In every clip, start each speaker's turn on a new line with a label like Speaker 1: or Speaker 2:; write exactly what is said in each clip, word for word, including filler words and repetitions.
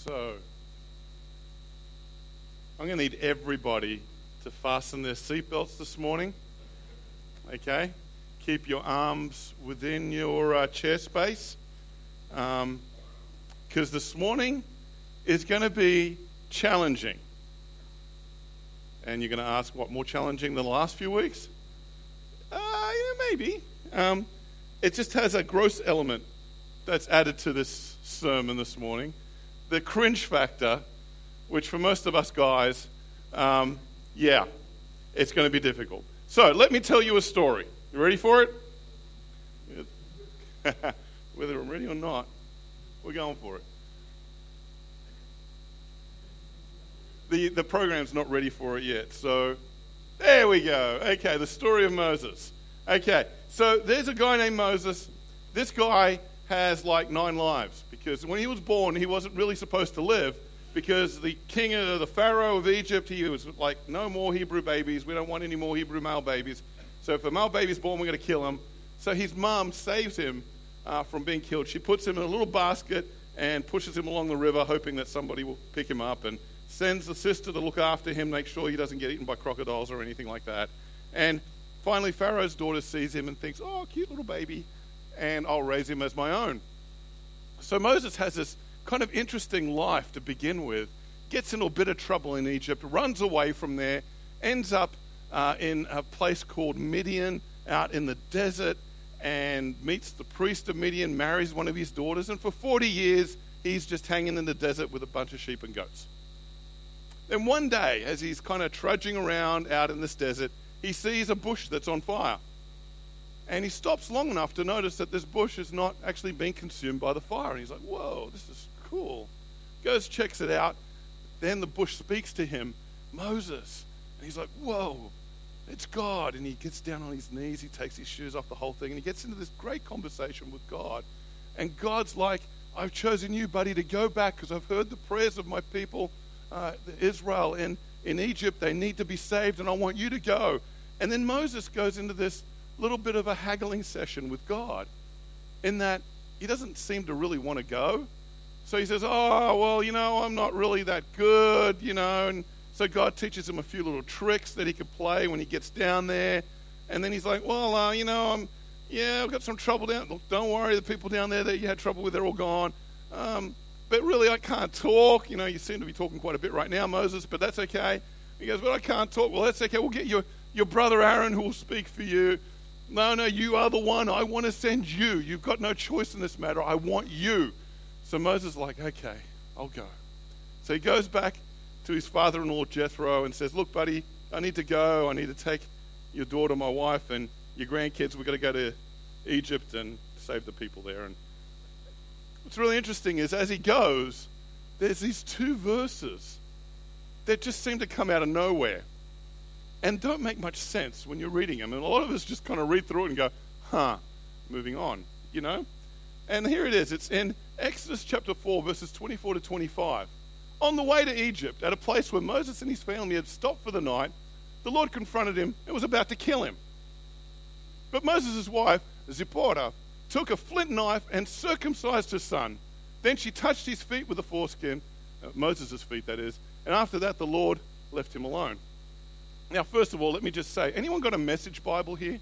Speaker 1: So, I'm going to need everybody to fasten their seatbelts this morning. Okay? Keep your arms within your uh, chair space. Because um, this morning is going to be challenging. And you're going to ask, what, more challenging than the last few weeks? Uh, yeah, maybe. Um, it just has a gross element that's added to this sermon this morning. The cringe factor, which for most of us guys, um, yeah, it's going to be difficult. So let me tell you a story. You ready for it? Whether I'm ready or not, we're going for it. The, the program's not ready for it yet, so there we go. Okay, the story of Moses. Okay, so there's a guy named Moses. This guy has like nine lives because when he was born, he wasn't really supposed to live because the king of the Pharaoh of Egypt, he was like, no more Hebrew babies. We don't want any more Hebrew male babies. So if a male baby's born, we're going to kill him. So his mum saves him uh, from being killed. She puts him in a little basket and pushes him along the river, hoping that somebody will pick him up, and sends the sister to look after him, make sure he doesn't get eaten by crocodiles or anything like that. And finally, Pharaoh's daughter sees him and thinks, oh, cute little baby, and I'll raise him as my own. So Moses has this kind of interesting life to begin with, gets into a bit of trouble in Egypt, runs away from there, ends up uh, in a place called Midian out in the desert, and meets the priest of Midian, marries one of his daughters, and for forty years, he's just hanging in the desert with a bunch of sheep and goats. Then one day, as he's kind of trudging around out in this desert, he sees a bush that's on fire. And he stops long enough to notice that this bush is not actually being consumed by the fire. And he's like, whoa, this is cool. Goes, checks it out. Then the bush speaks to him, Moses. And he's like, whoa, it's God. And he gets down on his knees. He takes his shoes off, the whole thing. And he gets into this great conversation with God. And God's like, I've chosen you, buddy, to go back because I've heard the prayers of my people, uh, Israel in, in Egypt. They need to be saved, and I want you to go. And then Moses goes into this little bit of a haggling session with God in that he doesn't seem to really want to go. So he says, oh, well, you know, I'm not really that good, you know. And so God teaches him a few little tricks that he could play when he gets down there. And then he's like, well, uh, you know, I'm, yeah, I've got some trouble down. Look, don't worry, the people down there that you had trouble with, they're all gone. Um, but really, I can't talk. You know, you seem to be talking quite a bit right now, Moses, but that's okay. He goes, but I can't talk. Well, that's okay. We'll get your, your brother Aaron who will speak for you. No, no, you are the one. I want to send you. You've got no choice in this matter. I want you. So Moses is like, okay, I'll go. So he goes back to his father-in-law Jethro and says, look, buddy, I need to go. I need to take your daughter, my wife, and your grandkids. We've got to go to Egypt and save the people there. And what's really interesting is as he goes, there's these two verses that just seem to come out of nowhere and don't make much sense when you're reading them. And a lot of us just kind of read through it and go, huh, moving on, you know? And here it is. It's in Exodus chapter four, verses twenty-four to twenty-five. On the way to Egypt, at a place where Moses and his family had stopped for the night, the Lord confronted him and was about to kill him. But Moses' wife, Zipporah, took a flint knife and circumcised her son. Then she touched his feet with a foreskin, uh, Moses' feet that is, and after that the Lord left him alone. Now, first of all, let me just say, anyone got a Message Bible here?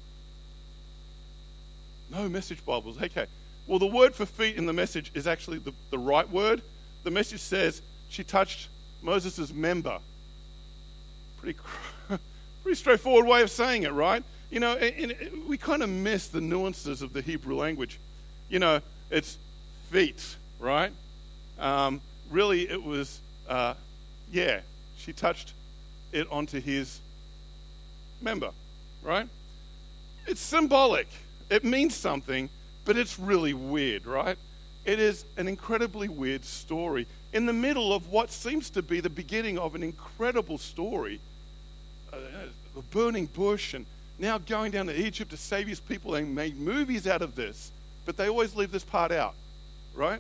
Speaker 1: No Message Bibles. Okay. Well, the word for feet in the Message is actually the, the right word. The Message says she touched Moses' member. Pretty, pretty straightforward way of saying it, right? You know, and, and we kind of miss the nuances of the Hebrew language. You know, it's feet, right? Um, really, it was, uh, yeah, she touched it onto his member, right? It's symbolic. It means something, but it's really weird, right? It is an incredibly weird story in the middle of what seems to be the beginning of an incredible story. Uh, a burning bush, and now going down to Egypt to save his people. They made movies out of this, but they always leave this part out, right?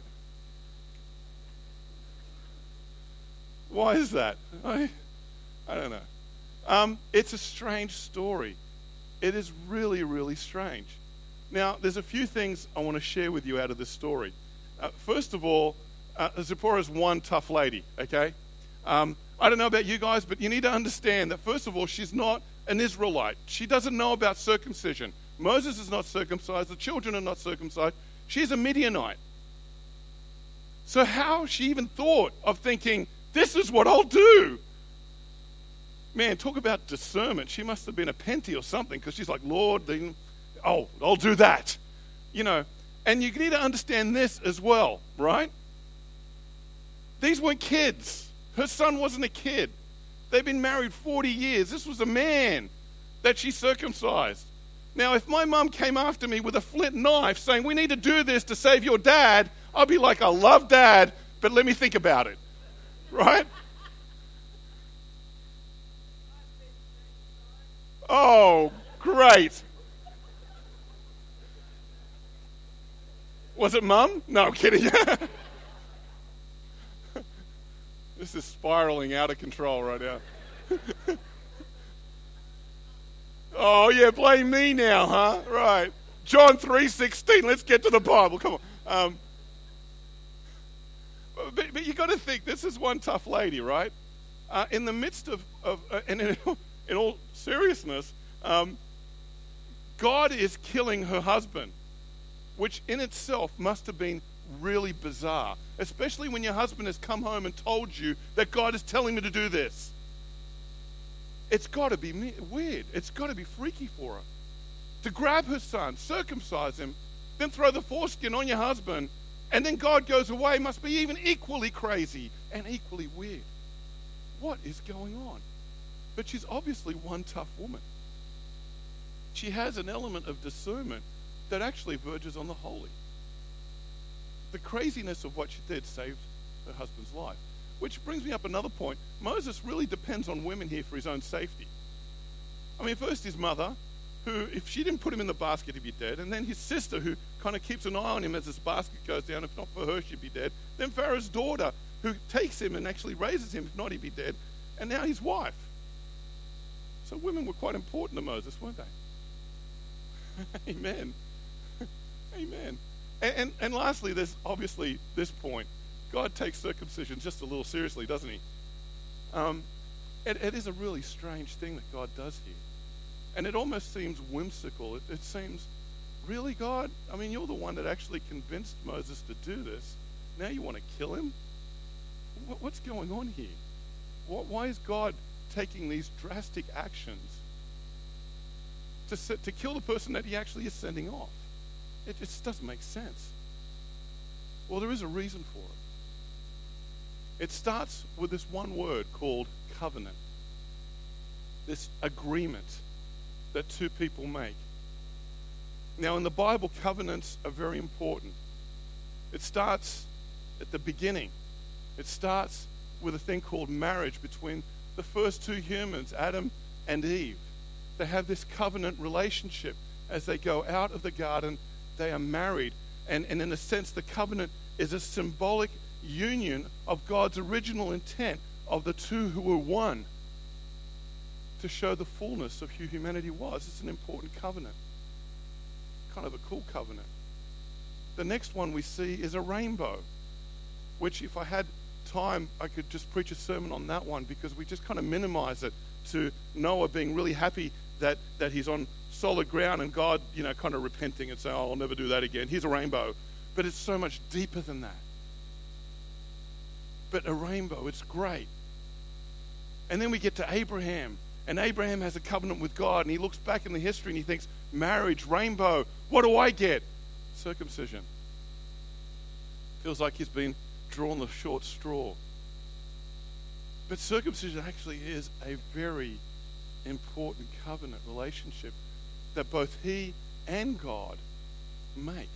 Speaker 1: Why is that? I, I don't know. Um, it's a strange story. It is really, really strange. Now, there's a few things I want to share with you out of this story. Uh, first of all, uh, Zipporah's one tough lady, okay? Um, I don't know about you guys, but you need to understand that, first of all, she's not an Israelite. She doesn't know about circumcision. Moses is not circumcised. The children are not circumcised. She's a Midianite. So how she even thought of thinking, this is what I'll do? Man, talk about discernment. She must have been a Penty or something, because she's like, Lord, then, oh, I'll do that. You know, and you need to understand this as well, right? These weren't kids. Her son wasn't a kid. They've been married forty years. This was a man that she circumcised. Now, if my mum came after me with a flint knife saying, we need to do this to save your dad, I'd be like, I love dad, but let me think about it. Right? Oh, great. Was it mum? No, kidding. This is spiraling out of control right now. Oh, yeah, blame me now, huh? Right. John three sixteen, let's get to the Bible. Come on. Um, but, but you got to think, this is one tough lady, right? Uh, in the midst of, of uh, and in, in all seriousness, um, God is killing her husband, which in itself must have been really bizarre, especially when your husband has come home and told you that God is telling me to do this. It's got to be weird. It's got to be freaky for her. To grab her son, circumcise him, then throw the foreskin on your husband, and then God goes away must be even equally crazy and equally weird. What is going on? But she's obviously one tough woman. She has an element of discernment that actually verges on the holy. The craziness of what she did saved her husband's life. Which brings me up another point. Moses really depends on women here for his own safety. I mean, first his mother, who, if she didn't put him in the basket, he'd be dead. And then his sister, who kind of keeps an eye on him as this basket goes down. If not for her, she'd be dead. Then Pharaoh's daughter, who takes him and actually raises him. If not, he'd be dead. And now his wife. So women were quite important to Moses, weren't they? Amen. Amen. And, and, and lastly, there's obviously this point. God takes circumcision just a little seriously, doesn't he? Um, it, it is a really strange thing that God does here. And it almost seems whimsical. It, it seems, really, God? I mean, you're the one that actually convinced Moses to do this. Now you want to kill him? What, what's going on here? What, why is God taking these drastic actions to, set, to kill the person that he actually is sending off? It just doesn't make sense. Well, there is a reason for it. It starts with this one word called covenant. This agreement that two people make. Now, in the Bible, covenants are very important. It starts at the beginning. It starts with a thing called marriage between the first two humans, Adam and Eve. They have this covenant relationship. As they go out of the garden, they are married. And, and in a sense, the covenant is a symbolic union of God's original intent of the two who were one to show the fullness of who humanity was. It's an important covenant. Kind of a cool covenant. The next one we see is a rainbow, which if I had time, I could just preach a sermon on that one because we just kind of minimize it to Noah being really happy that, that he's on solid ground and God, you know, kind of repenting and saying, oh, I'll never do that again. Here's a rainbow. But it's so much deeper than that. But a rainbow, it's great. And then we get to Abraham. And Abraham has a covenant with God. And he looks back in the history and he thinks, marriage, rainbow, what do I get? Circumcision. Feels like he's been drawn the short straw. But circumcision actually is a very important covenant relationship that both he and God make.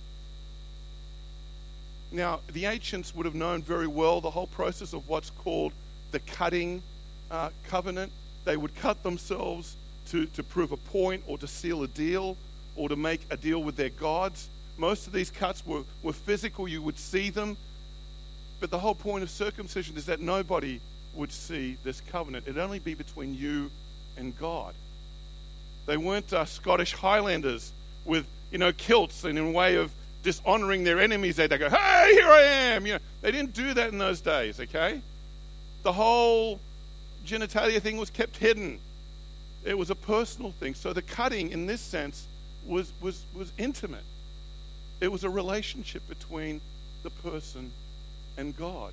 Speaker 1: Now, the ancients would have known very well the whole process of what's called the cutting uh, covenant. They would cut themselves to, to prove a point or to seal a deal or to make a deal with their gods. Most of these cuts were, were physical. You would see them. But the whole point of circumcision is that nobody would see this covenant. It'd only be between you and God. They weren't uh, Scottish Highlanders with, you know, kilts and in a way of dishonoring their enemies, they'd go, hey, here I am. You know, they didn't do that in those days, okay? The whole genitalia thing was kept hidden. It was a personal thing. So the cutting, in this sense, was, was, was intimate. It was a relationship between the person and God.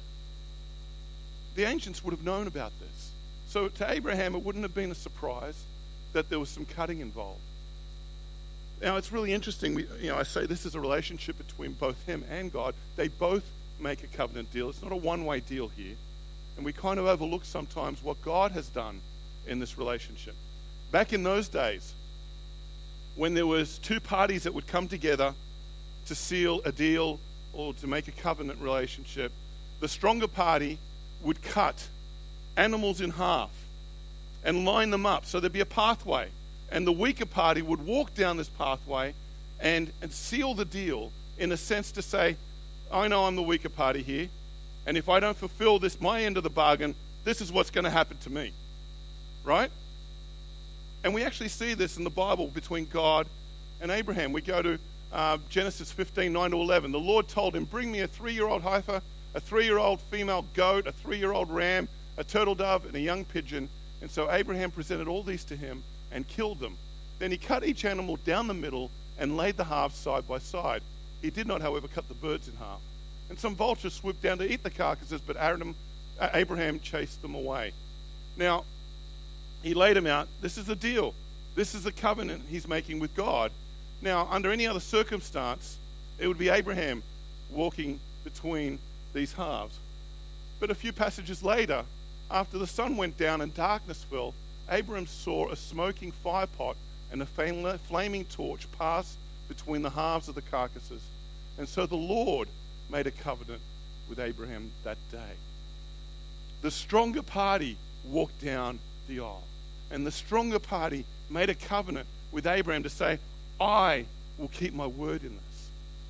Speaker 1: The ancients would have known about this. So to Abraham, it wouldn't have been a surprise that there was some cutting involved. Now, it's really interesting. We, you know, I say this is a relationship between both him and God. They both make a covenant deal. It's not a one-way deal here. And we kind of overlook sometimes what God has done in this relationship. Back in those days, when there was two parties that would come together to seal a deal or to make a covenant relationship, the stronger party would cut animals in half and line them up so there'd be a pathway. And the weaker party would walk down this pathway and, and seal the deal in a sense to say, I know I'm the weaker party here, and if I don't fulfill this, my end of the bargain, this is what's going to happen to me. Right? And we actually see this in the Bible between God and Abraham. We go to uh, Genesis fifteen, nine to eleven. The Lord told him, bring me a three-year-old heifer, a three-year-old female goat, a three-year-old ram, a turtle dove, and a young pigeon. And so Abraham presented all these to him and killed them. Then he cut each animal down the middle and laid the halves side by side. He did not, however, cut the birds in half. And some vultures swooped down to eat the carcasses, but Abraham, Abraham chased them away. Now, he laid them out. This is the deal. This is the covenant he's making with God. Now, under any other circumstance, it would be Abraham walking between these halves. But a few passages later, after the sun went down and darkness fell, Abraham saw a smoking firepot and a flaming torch pass between the halves of the carcasses. And so the Lord made a covenant with Abraham that day. The stronger party walked down the aisle. And the stronger party made a covenant with Abraham to say, I will keep my word in this.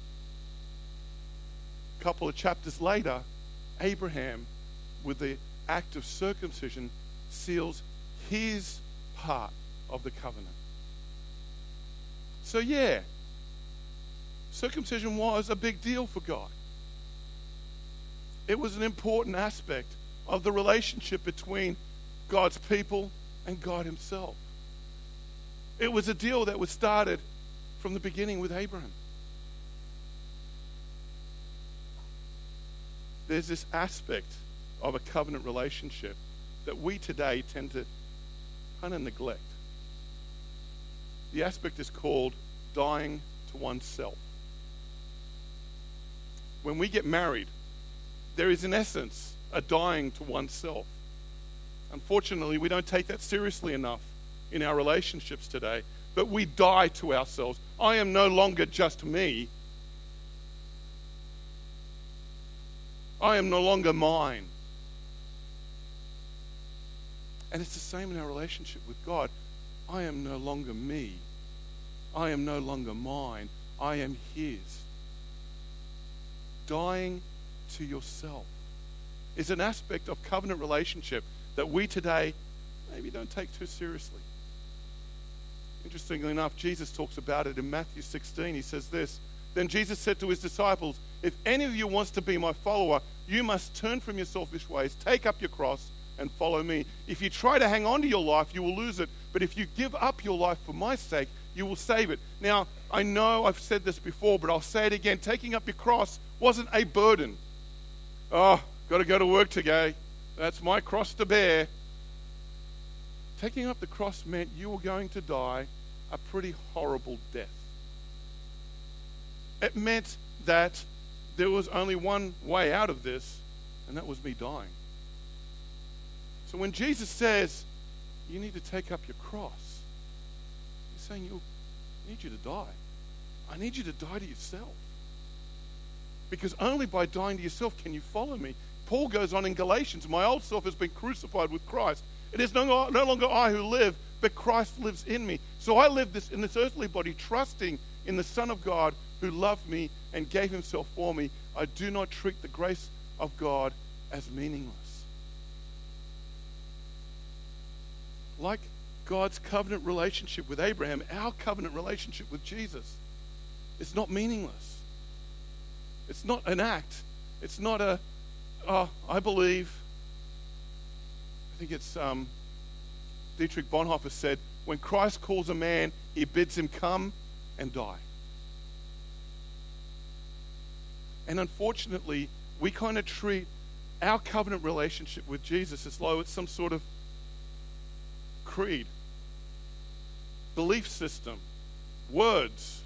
Speaker 1: A couple of chapters later, Abraham, with the act of circumcision, seals his part of the covenant. So yeah, circumcision was a big deal for God. It was an important aspect of the relationship between God's people and God himself. It was a deal that was started from the beginning with Abraham. There's this aspect of a covenant relationship that we today tend to kind of neglect. The aspect is called dying to oneself. When we get married, there is in essence a dying to oneself. Unfortunately, we don't take that seriously enough in our relationships today, but we die to ourselves. I am no longer just me. I am no longer mine. And it's the same in our relationship with God. I am no longer me. I am no longer mine. I am his. Dying to yourself is an aspect of covenant relationship that we today maybe don't take too seriously. Interestingly enough, Jesus talks about it in Matthew sixteen. He says this, then Jesus said to his disciples, if any of you wants to be my follower, you must turn from your selfish ways, take up your cross, and follow me. If you try to hang on to your life, you will lose it. But if you give up your life for my sake, you will save it. Now, I know I've said this before, but I'll say it again. Taking up your cross wasn't a burden. Oh, got to go to work today. That's my cross to bear. Taking up the cross meant you were going to die a pretty horrible death. It meant that there was only one way out of this, and that was me dying. So when Jesus says, you need to take up your cross, he's saying, you I need you to die. I need you to die to yourself. Because only by dying to yourself can you follow me. Paul goes on in Galatians, my old self has been crucified with Christ. It is no, no longer I who live, but Christ lives in me. So I live this in this earthly body, trusting in the Son of God who loved me and gave himself for me. I do not treat the grace of God as meaningless. Like God's covenant relationship with Abraham, our covenant relationship with Jesus is not meaningless. It's not an act. It's not a, oh, I believe. I think it's um, Dietrich Bonhoeffer said, when Christ calls a man, he bids him come and die. And unfortunately, we kind of treat our covenant relationship with Jesus as though it's some sort of creed, belief system, words.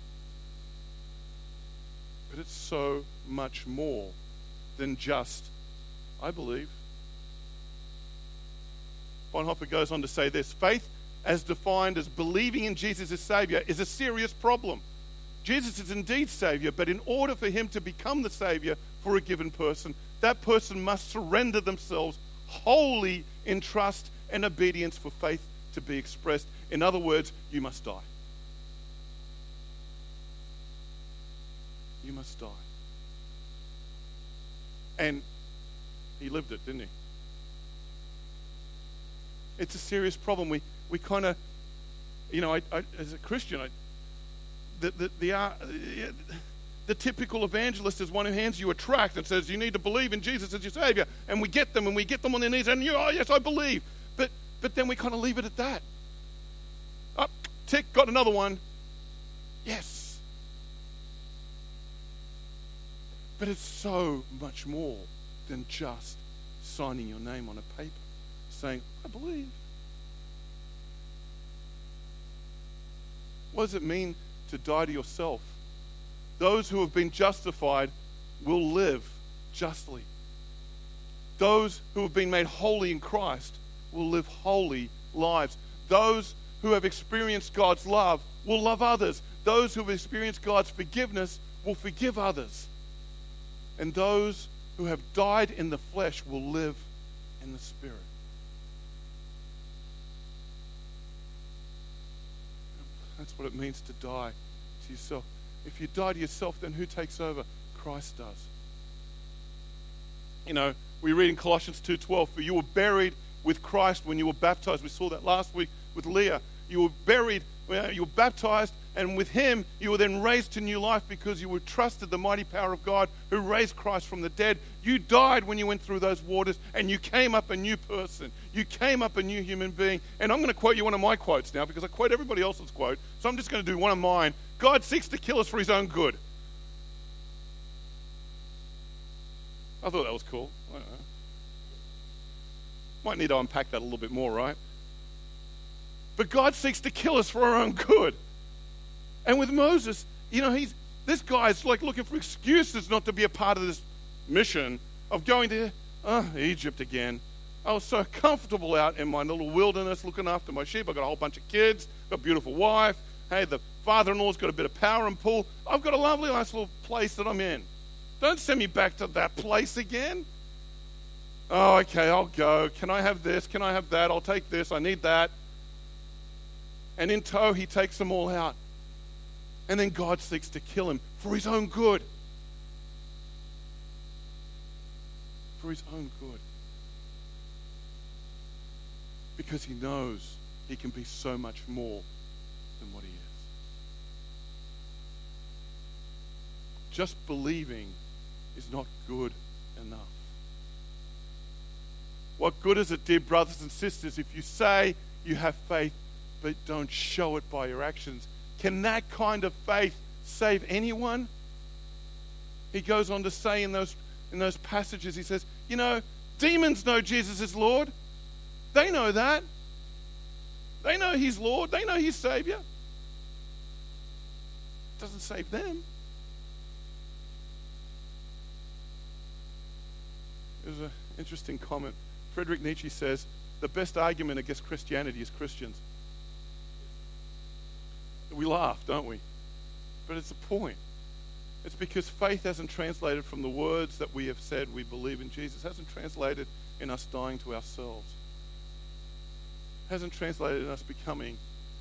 Speaker 1: But it's so much more than just, I believe. Bonhoeffer goes on to say this: faith, as defined as believing in Jesus as Savior, is a serious problem. Jesus is indeed Savior, but in order for him to become the Savior for a given person, that person must surrender themselves wholly in trust and obedience for faith to be expressed. In other words, you must die. You must die. And he lived it, didn't he? It's a serious problem. We we kind of, you know, I, I, as a Christian, I, the the the, uh, the typical evangelist is one who hands you a tract and says you need to believe in Jesus as your Savior, and we get them and we get them on their knees and you, oh yes, I believe. But but then we kind of leave it at that. Up, oh, tick, got another one. Yes. But it's so much more than just signing your name on a paper, saying, I believe. What does it mean to die to yourself? Those who have been justified will live justly. Those who have been made holy in Christ will live holy lives. Those who have experienced God's love will love others. Those who have experienced God's forgiveness will forgive others. And those who have died in the flesh will live in the Spirit. That's what it means to die to yourself. If you die to yourself, then who takes over? Christ does. You know, we read in Colossians two twelve, for you were buried with Christ when you were baptized. We saw that last week with Leah. You were buried, you were baptized, and with him you were then raised to new life because you were trusted the mighty power of God who raised Christ from the dead. You died when you went through those waters, and you came up a new person. You came up a new human being. And I'm going to quote you one of my quotes now because I quote everybody else's quote, so I'm just going to do one of mine. God seeks to kill us for his own good. I thought that was cool. I don't know. Might need to unpack that a little bit more, right? But God seeks to kill us for our own good. And with Moses, you know, he's this guy's like looking for excuses not to be a part of this mission of going to oh, Egypt again. I was so comfortable out in my little wilderness looking after my sheep. I've got a whole bunch of kids, got a beautiful wife. Hey, the father-in-law's got a bit of power and pull. I've got a lovely, nice little place that I'm in. Don't send me back to that place again. Oh, okay, I'll go. Can I have this? Can I have that? I'll take this. I need that. And in tow, he takes them all out. And then God seeks to kill him for his own good. For his own good. Because he knows he can be so much more than what he is. Just believing is not good enough. What good is it, dear brothers and sisters, if you say you have faith but don't show it by your actions? Can that kind of faith save anyone? He goes on to say in those in those passages, he says, you know, demons know Jesus is Lord. They know that. They know he's Lord. They know he's Savior. It doesn't save them. There's an interesting comment. Friedrich Nietzsche says, the best argument against Christianity is Christians. We laugh, don't we? But it's a point. It's because faith hasn't translated from the words that we have said we believe in Jesus. It hasn't translated in us dying to ourselves. It hasn't translated in us becoming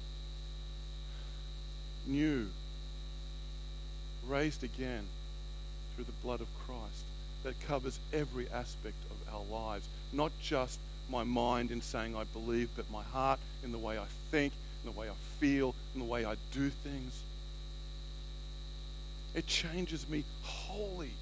Speaker 1: new, raised again through the blood of Christ that covers every aspect of our lives. Not just my mind in saying I believe, but my heart in the way I think, in the way I feel, in the way I do things. It changes me wholly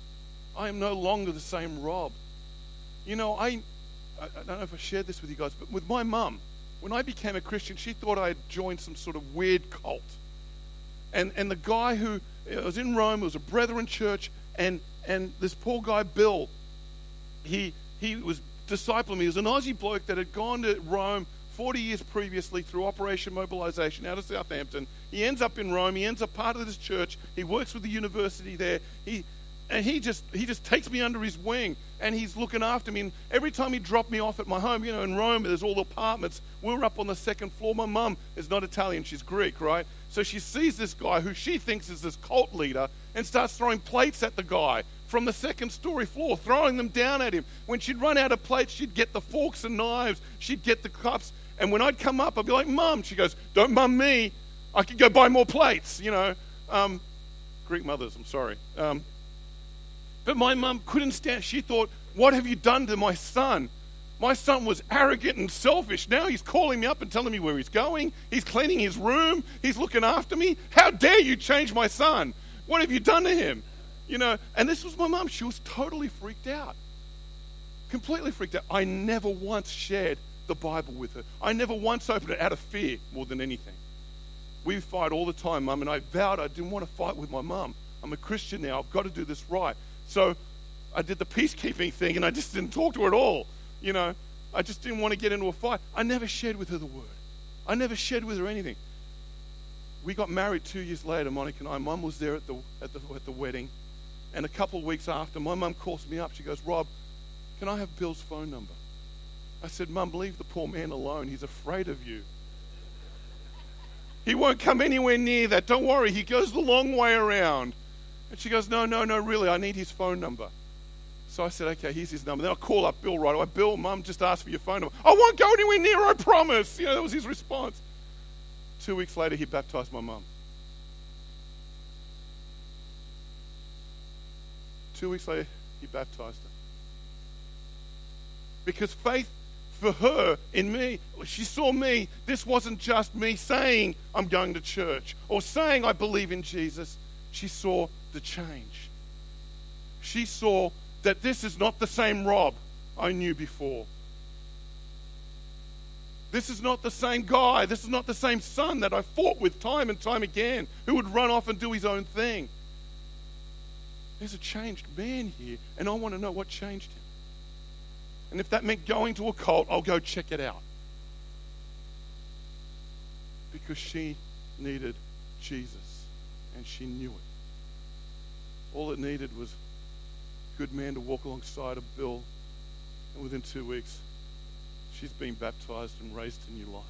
Speaker 1: I am no longer the same Rob. You know, I, I don't know if I shared this with you guys, but with my mum, when I became a Christian, she thought I had joined some sort of weird cult. And and the guy who, I was in Rome, it was a Brethren church, and and this poor guy, Bill, he he was discipling me. He was an Aussie bloke that had gone to Rome forty years previously through Operation Mobilization out of Southampton. He ends up in Rome. He ends up part of this church. He works with the university there. He and he just he just takes me under his wing, and he's looking after me. And every time he dropped me off at my home, you know, in Rome, there's all the apartments. We're up on the second floor. My mum is not Italian; she's Greek, right? So she sees this guy who she thinks is this cult leader and starts throwing plates at the guy from the second story floor, throwing them down at him. When she'd run out of plates, she'd get the forks and knives. She'd get the cups. And when I'd come up, I'd be like, Mum. She goes, don't mum me. I could go buy more plates, you know. Um, Greek mothers, I'm sorry. Um, but my mum couldn't stand. She thought, what have you done to my son? My son was arrogant and selfish. Now he's calling me up and telling me where he's going. He's cleaning his room. He's looking after me. How dare you change my son? What have you done to him? You know, and this was my mum. She was totally freaked out. Completely freaked out. I never once shared the Bible with her. I never once opened it out of fear more than anything. We fight all the time, Mum, and I vowed I didn't want to fight with my mum. I'm a Christian now. I've got to do this right. So I did the peacekeeping thing, and I just didn't talk to her at all. You know, I just didn't want to get into a fight. I never shared with her the word. I never shared with her anything. We got married two years later, Monica and I. Mum was there at the at the at the wedding, and a couple of weeks after, my mum calls me up. She goes, Rob, can I have Bill's phone number? I said, Mum, leave the poor man alone. He's afraid of you. He won't come anywhere near that. Don't worry. He goes the long way around. And she goes, no, no, no, really, I need his phone number. So I said, okay, here's his number. Then I call up Bill right away. Bill, Mum just asked for your phone number. I won't go anywhere near, I promise. You know, that was his response. Two weeks later, he baptized my mum. Two weeks later, he baptized her. Because faith for her in me, she saw me. This wasn't just me saying I'm going to church or saying I believe in Jesus. She saw the change. She saw that this is not the same Rob I knew before. This is not the same guy. This is not the same son that I fought with time and time again, who would run off and do his own thing. There's a changed man here, and I want to know what changed him. And if that meant going to a cult, I'll go check it out. Because she needed Jesus, and she knew it. All it needed was a good man to walk alongside of Bill, and within two weeks, she's been baptized and raised to new life.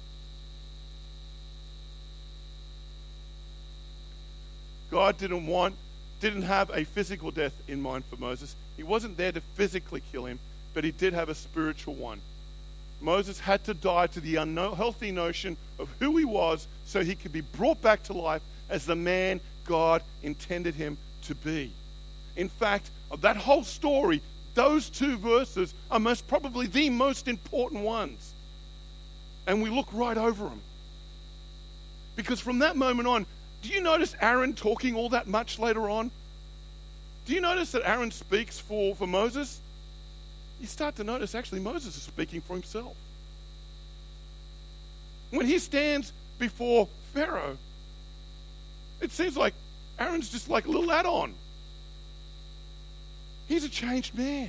Speaker 1: God didn't want, didn't have a physical death in mind for Moses. He wasn't there to physically kill him, but he did have a spiritual one. Moses had to die to the unhealthy notion of who he was so he could be brought back to life as the man God intended him to be. In fact, of that whole story, those two verses are most probably the most important ones. And we look right over them. Because from that moment on, do you notice Aaron talking all that much later on? Do you notice that Aaron speaks for, for Moses? You start to notice actually Moses is speaking for himself. When he stands before Pharaoh, it seems like Aaron's just like a little add-on. He's a changed man.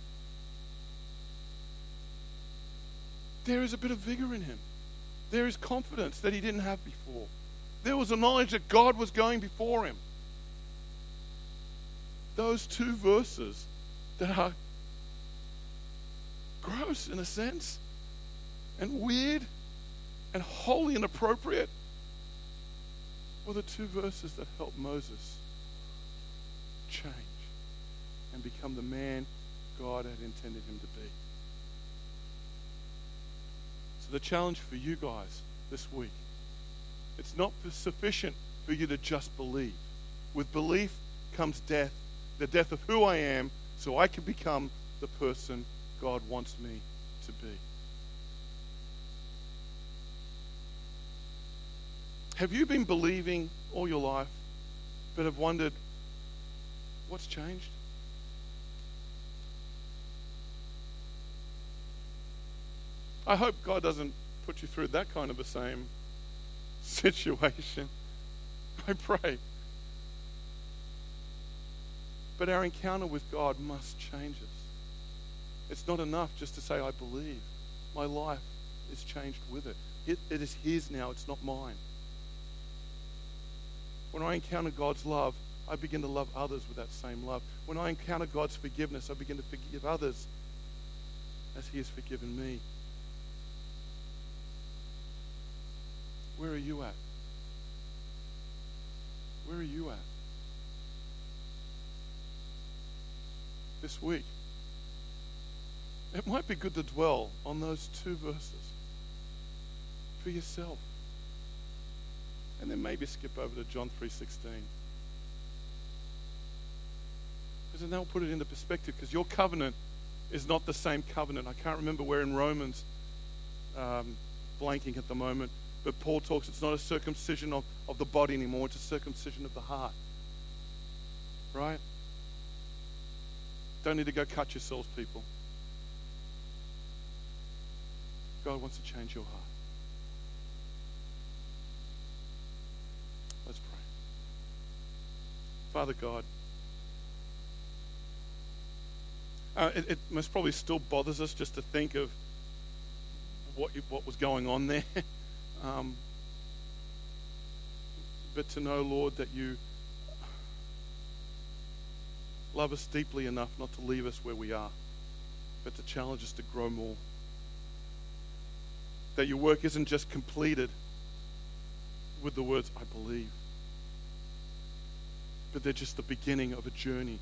Speaker 1: There is a bit of vigor in him. There is confidence that he didn't have before. There was a knowledge that God was going before him. Those two verses that are gross in a sense, and weird, and wholly inappropriate, were the two verses that helped Moses change and become the man God had intended him to be. So the challenge for you guys this week, it's not sufficient for you to just believe. With belief comes death, the death of who I am, so I can become the person God wants me to be. Have you been believing all your life, but have wondered, what's changed? I hope God doesn't put you through that kind of a same situation. I pray. But our encounter with God must change us. It's not enough just to say, I believe. My life is changed with it. It, it is His now, it's not mine. When I encounter God's love, I begin to love others with that same love. When I encounter God's forgiveness, I begin to forgive others as He has forgiven me. Where are you at? Where are you at? This week, it might be good to dwell on those two verses for yourself. And then maybe skip over to John three sixteen. Because then that'll put it into perspective, because your covenant is not the same covenant. I can't remember where in Romans, um, blanking at the moment, but Paul talks, it's not a circumcision of, of the body anymore, it's a circumcision of the heart. Right? Don't need to go cut yourselves, people. God wants to change your heart. Let's pray. Father God, uh, it, it most probably still bothers us just to think of what you, what was going on there. um, but to know, Lord, that you love us deeply enough not to leave us where we are, but to challenge us to grow more. That your work isn't just completed with the words, I believe, but they're just the beginning of a journey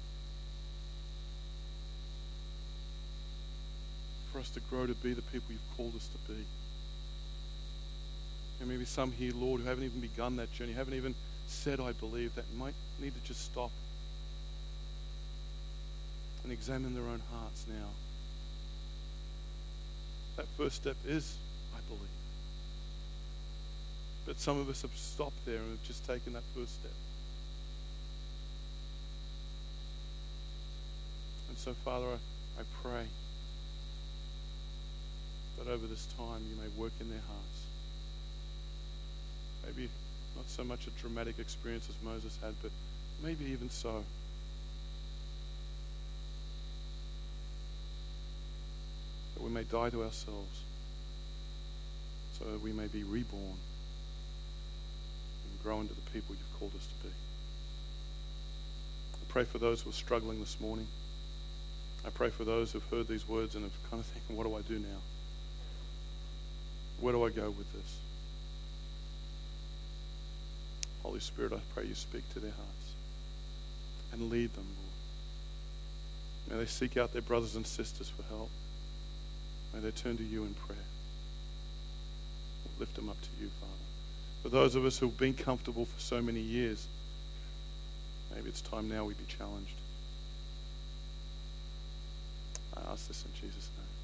Speaker 1: for us to grow to be the people you've called us to be. And maybe some here, Lord, who haven't even begun that journey, haven't even said, I believe, that might need to just stop and examine their own hearts now. That first step is, I believe. But some of us have stopped there and have just taken that first step. And so, Father, I, I pray that over this time you may work in their hearts. Maybe not so much a dramatic experience as Moses had, but maybe even so. That we may die to ourselves so that we may be reborn and grow into the people you've called us to be. I pray for those who are struggling this morning. I pray for those who've heard these words and have kind of thinking, what do I do now? Where do I go with this? Holy Spirit, I pray you speak to their hearts and lead them, Lord. May they seek out their brothers and sisters for help. May they turn to you in prayer. We'll lift them up to you, Father. For those of us who've been comfortable for so many years, maybe it's time now we be challenged. I ask this in Jesus' name.